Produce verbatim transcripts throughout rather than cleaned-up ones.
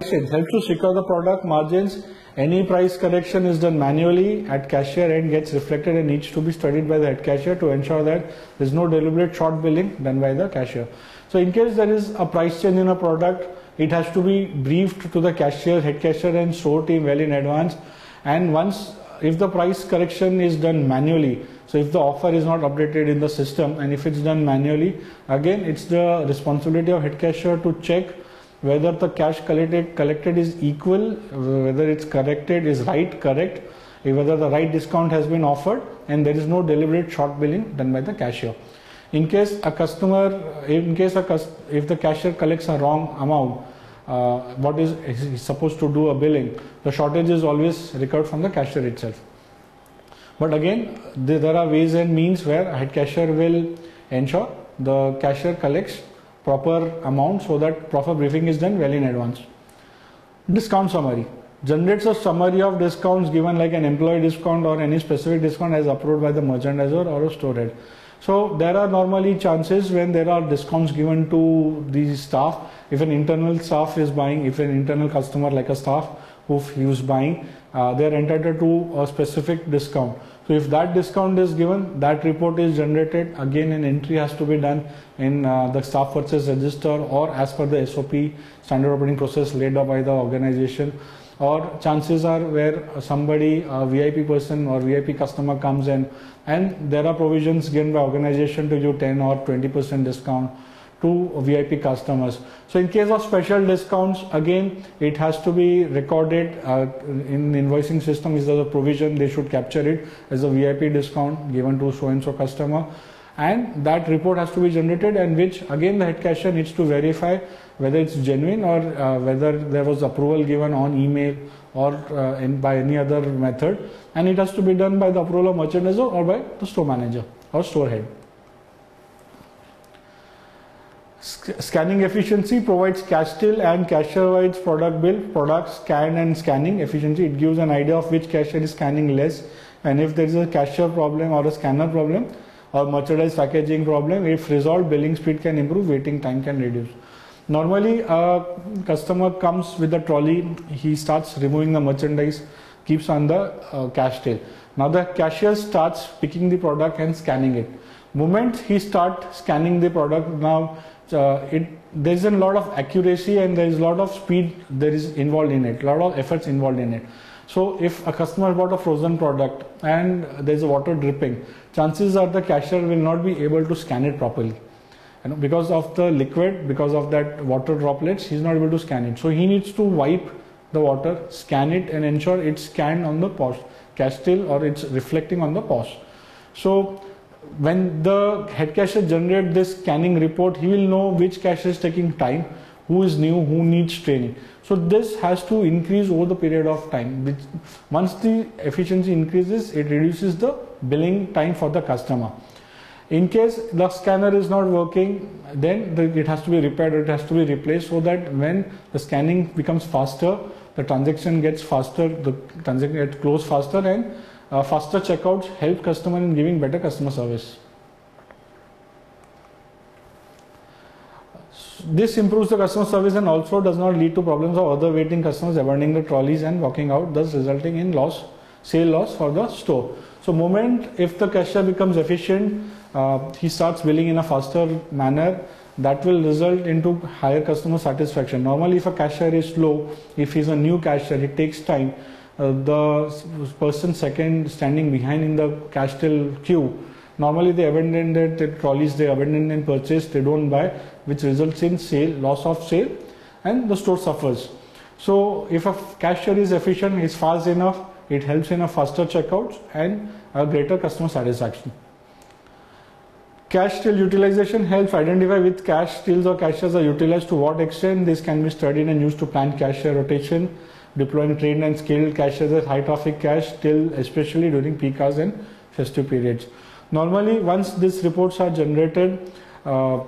exchange helps to secure the product margins. Any price correction is done manually at cashier and gets reflected and needs to be studied by the head cashier to ensure that there is no deliberate short billing done by the cashier. So in case there is a price change in a product, it has to be briefed to the cashier, head cashier and store team well in advance. And once, if the price correction is done manually, so if the offer is not updated in the system and if it's done manually, again it's the responsibility of head cashier to check whether the cash collected collected is equal, whether it's corrected is right, correct, whether the right discount has been offered and there is no deliberate short billing done by the cashier. In case a customer, in case a if the cashier collects a wrong amount, uh, what is he's supposed to do a billing, the shortage is always recovered from the cashier itself. But again, there are ways and means where a head cashier will ensure the cashier collects proper amount so that proper briefing is done well in advance. Discount summary generates a summary of discounts given, like an employee discount or any specific discount as approved by the merchandiser or a store head. So there are normally chances when there are discounts given to the staff. If an internal staff is buying, if an internal customer like a staff who is buying, uh, they are entitled to a specific discount. So if that discount is given, that report is generated. Again, an entry has to be done in uh, the staff purchase register or as per the S O P, standard operating process laid out by the organization. Or chances are where somebody, a V I P person or V I P customer comes in and there are provisions given by organization to give ten or twenty percent discount to V I P customers. So in case of special discounts, again it has to be recorded uh, in invoicing system. Is there a provision they should capture it as a V I P discount given to so and so customer, and that report has to be generated, and which again the head cashier needs to verify whether it's genuine or uh, whether there was approval given on email or uh, in, by any other method, and it has to be done by the approval of merchandiser or by the store manager or store head. Scanning efficiency provides cash till and cashier-wise product bill, product scan and scanning efficiency. It gives an idea of which cashier is scanning less, and if there is a cashier problem or a scanner problem or merchandise packaging problem, if resolved, billing speed can improve, waiting time can reduce. Normally a customer comes with a trolley, he starts removing the merchandise, keeps on the uh, cash till. Now the cashier starts picking the product and scanning it. Moment he start scanning the product, now uh, it there is a lot of accuracy and there is a lot of speed there is involved in it, a lot of efforts involved in it. So if a customer bought a frozen product and there is a water dripping, chances are the cashier will not be able to scan it properly. You know, because of the liquid, because of that water droplets, he is not able to scan it. So he needs to wipe the water, scan it and ensure it's scanned on the P O S cash till or it's reflecting on the P O S. So when the head cashier generates this scanning report, he will know which cashier is taking time, who is new, who needs training. So this has to increase over the period of time. Which once the efficiency increases, it reduces the billing time for the customer. In case the scanner is not working, then the, it has to be repaired or it has to be replaced, so that when the scanning becomes faster, the transaction gets faster, the transaction gets closed faster, and uh, faster checkouts help customer in giving better customer service. This improves the customer service and also does not lead to problems of other waiting customers abandoning the trolleys and walking out, thus resulting in loss, sale loss for the store. So moment if the cashier becomes efficient, uh, he starts billing in a faster manner, that will result into higher customer satisfaction. Normally if a cashier is slow, if he's a new cashier, it takes time. Uh, the person second standing behind in the cash till queue, normally they abandon the trolleys, they abandon and purchase, they don't buy, which results in sale, loss of sale, and the store suffers. So if a cashier is efficient, is fast enough, it helps in a faster checkouts and a greater customer satisfaction. Cash till utilization helps identify which cash tills or cashiers are utilized to what extent. This can be studied and used to plan cashier rotation, deploying trained and skilled cashiers at high traffic cash till, especially during peak hours and festive periods. Normally once these reports are generated, uh,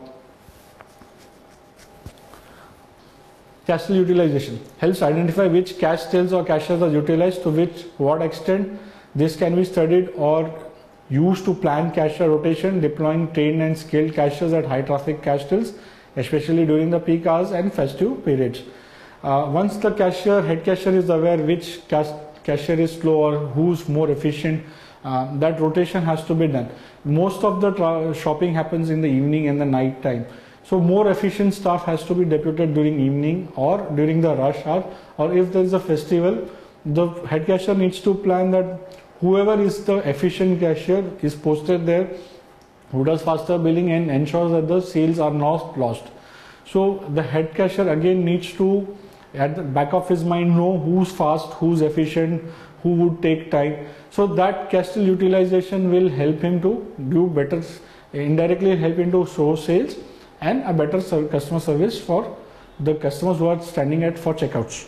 cash till utilization helps identify which cash tills or cashiers are utilized to which what extent. This can be studied or used to plan cashier rotation, deploying trained and skilled cashiers at high traffic cash tills, especially during the peak hours and festive periods. Uh, once the cashier, head cashier is aware which cash, cashier is slow or who's more efficient, uh, that rotation has to be done. Most of the shopping happens in the evening and the night time. So more efficient staff has to be deputed during evening or during the rush hour, or if there is a festival, the head cashier needs to plan that whoever is the efficient cashier is posted there, who does faster billing and ensures that the sales are not lost. So the head cashier again needs to, at the back of his mind, know who's fast, who's efficient, who would take time. So that cashier utilization will help him to do better, indirectly help him to show sales and a better customer service for the customers who are standing at for checkouts.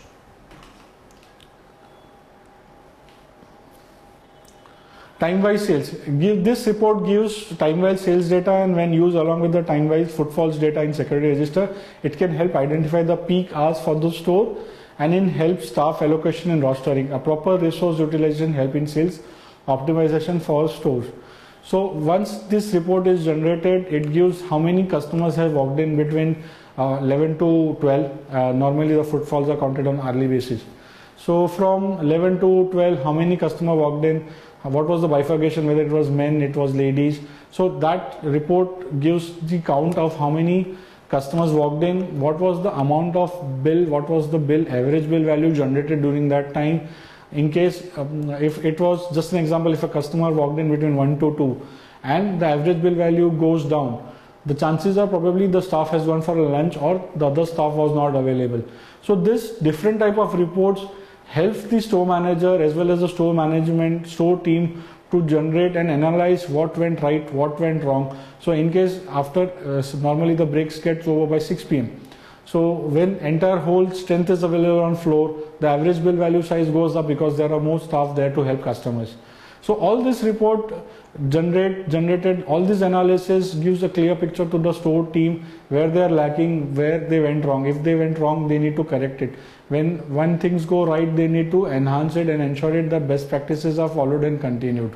Time-wise sales. Give, this report gives time-wise sales data, and when used along with the time-wise footfalls data in security register, it can help identify the peak hours for the store and in help staff allocation and rostering. A proper resource utilization help in sales optimization for stores. So once this report is generated, it gives how many customers have walked in between uh, eleven to twelve. Uh, normally the footfalls are counted on hourly basis. So from eleven to twelve, how many customers walked in? What was the bifurcation, whether it was men, it was ladies. So that report gives the count of how many customers walked in, what was the amount of bill, what was the bill, average bill value generated during that time. In case, um, if it was just an example, if a customer walked in between one to two and the average bill value goes down, the chances are probably the staff has gone for a lunch or the other staff was not available. So this different type of reports helps the store manager as well as the store management, store team to generate and analyze what went right, what went wrong. So in case after, uh, normally the breaks get over by six P M So when entire whole strength is available on floor, the average bill value size goes up because there are more staff there to help customers. So all this report generate, generated, all this analysis gives a clear picture to the store team where they are lacking, where they went wrong. If they went wrong, they need to correct it. When, when things go right, they need to enhance it and ensure it that best practices are followed and continued.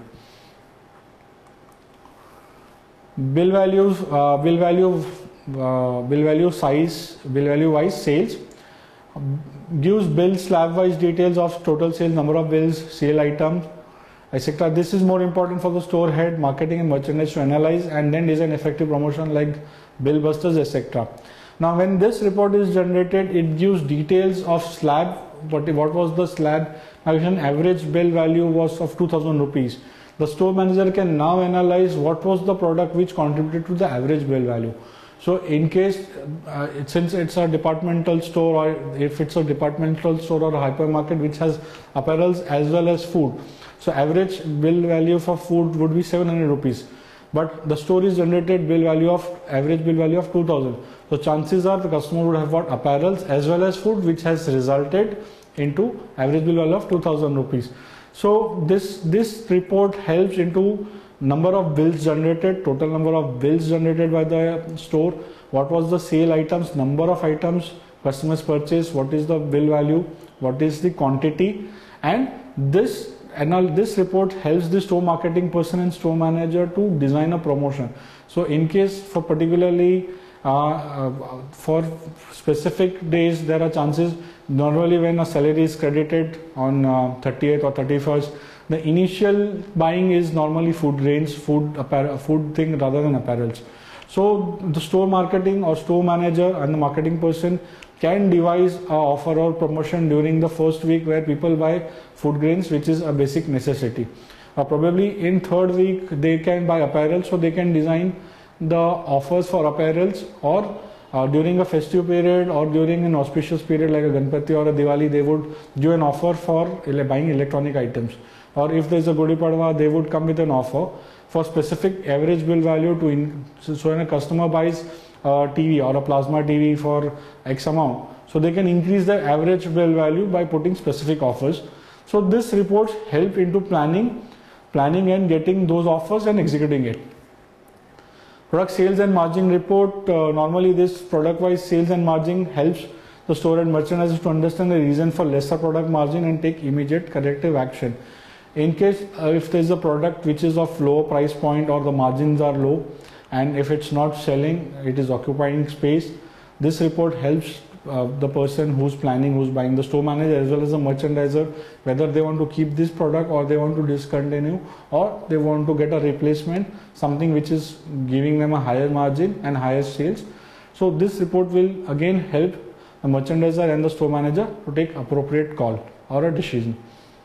Bill values, uh, bill value, uh, bill value size, bill value wise sales. Gives bill slab wise details of total sales, number of bills, sale items, et cetera. This is more important for the store head, marketing and merchandise to analyze and then design effective promotion like bill busters, et cetera. Now when this report is generated, it gives details of slab, what, what was the slab. Now an average bill value was of two thousand rupees. The store manager can now analyze what was the product which contributed to the average bill value. So in case, uh, it, since it's a departmental store, or if it's a departmental store or a hypermarket which has apparels as well as food, so average bill value for food would be seven hundred rupees. But the store is generated bill value of, average bill value of two thousand. So chances are the customer would have bought apparels as well as food, which has resulted into average bill value of two thousand rupees. So this, this report helps into number of bills generated, total number of bills generated by the store, what was the sale items, number of items customers purchased, what is the bill value, what is the quantity, and this and this report helps the store marketing person and store manager to design a promotion. So in case for particularly uh, uh, for specific days, there are chances, normally when a salary is credited on uh, thirtieth or thirty-first, the initial buying is normally food grains, food apparel, food thing rather than apparels. So the store marketing or store manager and the marketing person can devise a offer or promotion during the first week where people buy food grains, which is a basic necessity. Uh, probably in third week they can buy apparel, so they can design the offers for apparels, or uh, during a festive period or during an auspicious period like a Ganpati or a Diwali, they would do an offer for buying electronic items. Or if there is a Gudi Padwa, they would come with an offer for specific average bill value to in, so when a customer buys a T V or a plasma T V for X amount, so they can increase the average bill value by putting specific offers. So this reports help into planning, planning and getting those offers and executing it. Product sales and margin report. Uh, normally this product wise sales and margin helps the store and merchandisers to understand the reason for lesser product margin and take immediate corrective action. In case uh, if there is a product which is of low price point or the margins are low, and if it's not selling, it is occupying space, this report helps uh, the person who's planning, who's buying, the store manager as well as the merchandiser, whether they want to keep this product or they want to discontinue or they want to get a replacement, something which is giving them a higher margin and higher sales. So this report will again help the merchandiser and the store manager to take appropriate call or a decision.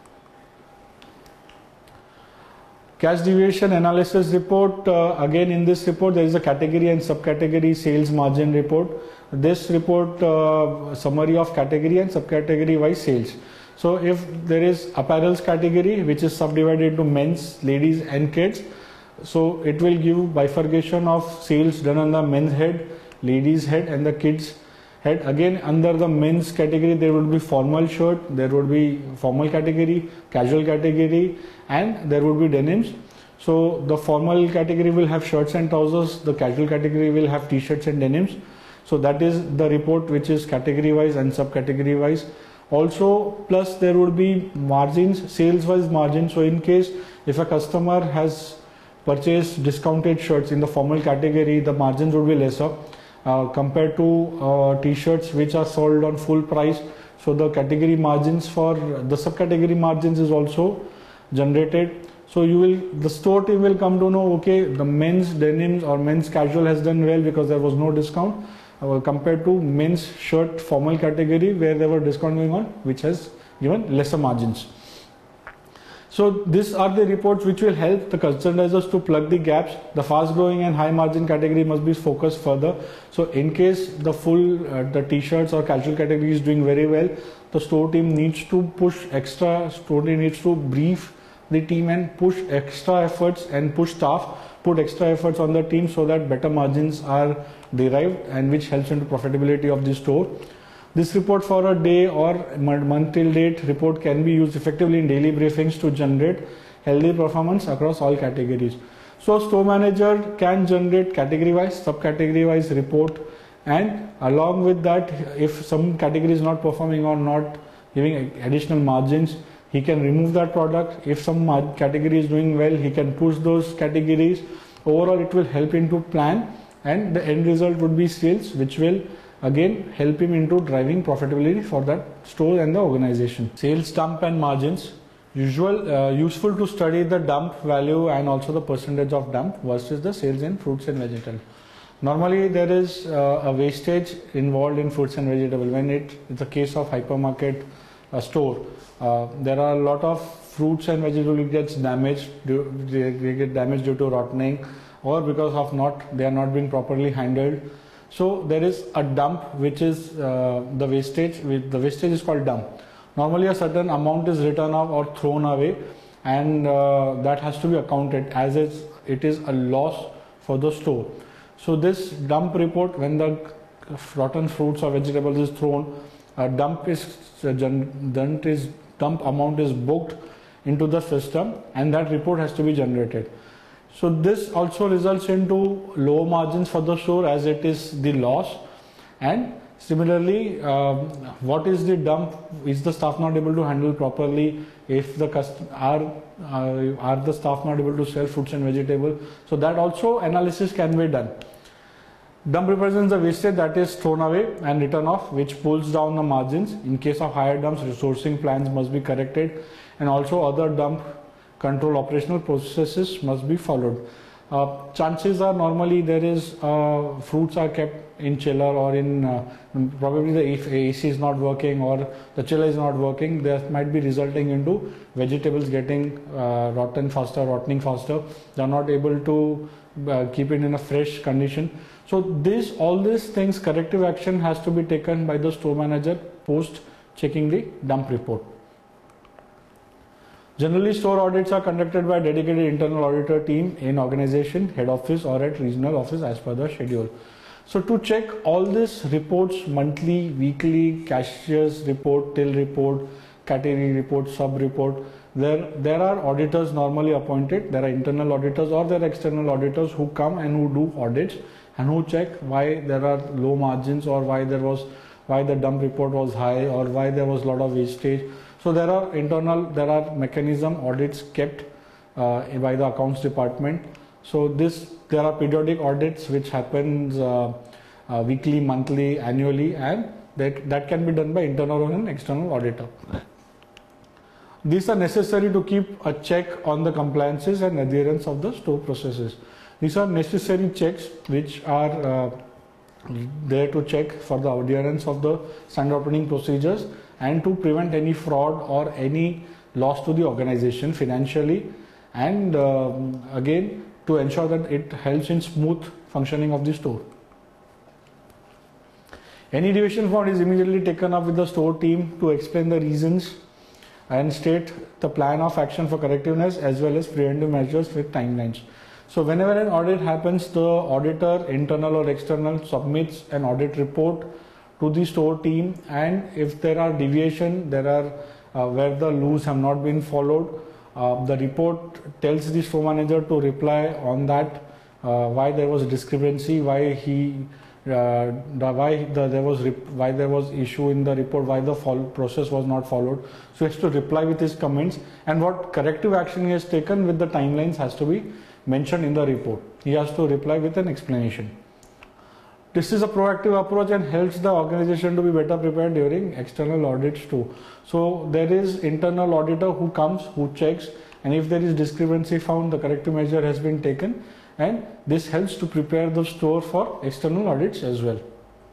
Cash deviation analysis report. Uh, again, in this report, there is a category and subcategory sales margin report. This report uh, summary of category and subcategory wise sales. So, if there is apparels category which is subdivided into men's, ladies, and kids, so it will give bifurcation of sales done on the men's head, ladies' head, and the kids' head. Again, under the men's category, there would be formal shirt, there would be formal category, casual category, and there would be denims. So the formal category will have shirts and trousers, the casual category will have t-shirts and denims. So that is the report which is category wise and subcategory wise. Also, plus there would be margins, sales wise margins. So in case if a customer has purchased discounted shirts in the formal category, the margins would be lesser uh, compared to uh, t-shirts which are sold on full price. So the category margins for the subcategory margins is also generated. So you will, the store team will come to know, okay, the men's denims or men's casual has done well because there was no discount uh, compared to men's shirt formal category where there were discount going on, which has given lesser margins. So these are the reports which will help the merchandisers to plug the gaps. The fast growing and high margin category must be focused further. So in case the full uh, the t-shirts or casual category is doing very well, the store team needs to push extra, store team needs to brief the team and push extra efforts and push staff, put extra efforts on the team so that better margins are derived and which helps into profitability of the store. This report for a day or month till date report can be used effectively in daily briefings to generate healthy performance across all categories. So store manager can generate category wise, subcategory wise report, and along with that, if some category is not performing or not giving additional margins, he can remove that product. If some category is doing well, he can push those categories. Overall, it will help him to plan, and the end result would be sales, which will again help him into driving profitability for that store and the organization. Sales dump and margins. Usual, uh, useful to study the dump value and also the percentage of dump versus the sales in fruits and vegetables. Normally, there is uh, a wastage involved in fruits and vegetables. When it is a case of hypermarket uh, store, uh, there are a lot of fruits and vegetables gets damaged. Due, they, they get damaged due to rotting, or because of not they are not being properly handled. So there is a dump, which is uh, the wastage. The wastage is called dump. Normally, a certain amount is written off or thrown away, and uh, that has to be accounted as it's, it is a loss for the store. So this dump report, when the rotten fruits or vegetables is thrown, a dump is dump is dump amount is booked into the system, and that report has to be generated. So this also results into low margins for the store as it is the loss. And similarly, um, what is the dump? Is the staff not able to handle properly? If the cust are uh, are the staff not able to sell fruits and vegetables? So that also analysis can be done. Dump represents the wastage that is thrown away and written off, which pulls down the margins. In case of higher dumps, resourcing plans must be corrected, and also other dump control operational processes must be followed. Uh, chances are normally there is uh, fruits are kept in chiller or in uh, probably the if A C is not working or the chiller is not working, that might be resulting into vegetables getting uh, rotten faster, rotting faster. They are not able to uh, keep it in a fresh condition. So this, all these things, corrective action has to be taken by the store manager post checking the dump report. Generally, store audits are conducted by a dedicated internal auditor team in organization, head office or at regional office as per the schedule. So to check all these reports, monthly, weekly, cashier's report, till report, category report, sub report, there, there are auditors normally appointed. There are internal auditors or there are external auditors who come and who do audits and who check why there are low margins or why there was, why the dump report was high or why there was a lot of wastage. So there are internal, there are mechanism audits kept uh, by the accounts department. So this, there are periodic audits which happens uh, uh, weekly, monthly, annually, and that, that can be done by internal or an external auditor. These are necessary to keep a check on the compliances and adherence of the store processes. These are necessary checks which are uh, there to check for the adherence of the standard operating procedures and to prevent any fraud or any loss to the organization financially, and uh, again to ensure that it helps in smooth functioning of the store. Any deviation found is immediately taken up with the store team to explain the reasons and state the plan of action for correctiveness as well as preventive measures with timelines. So whenever an audit happens, the auditor, internal or external, submits an audit report to the store team, and if there are deviation, there are uh, where the rules have not been followed, uh, the report tells the store manager to reply on that, uh, why there was discrepancy, why he Uh, the, why the, there was why there was issue in the report, why the follow, process was not followed. So he has to reply with his comments, and what corrective action he has taken with the timelines has to be mentioned in the report. He has to reply with an explanation. This is a proactive approach and helps the organization to be better prepared during external audits too. So there is internal auditor who comes, who checks, and if there is discrepancy found, the corrective measure has been taken, and this helps to prepare the store for external audits as well.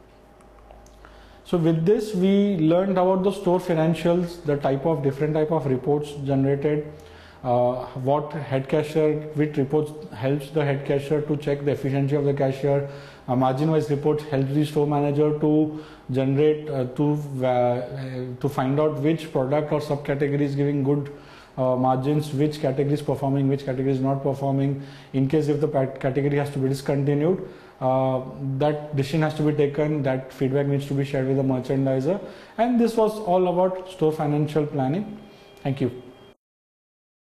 So with this we learned about the store financials, the type of different type of reports generated, uh, what head cashier, which reports helps the head cashier to check the efficiency of the cashier, uh, margin wise reports helps the store manager to generate uh, to uh, to find out which product or subcategory is giving good Uh, margins, which category is performing, which category is not performing. In case if the category has to be discontinued, uh, that decision has to be taken, that feedback needs to be shared with the merchandiser, and this was all about store financial planning. Thank you.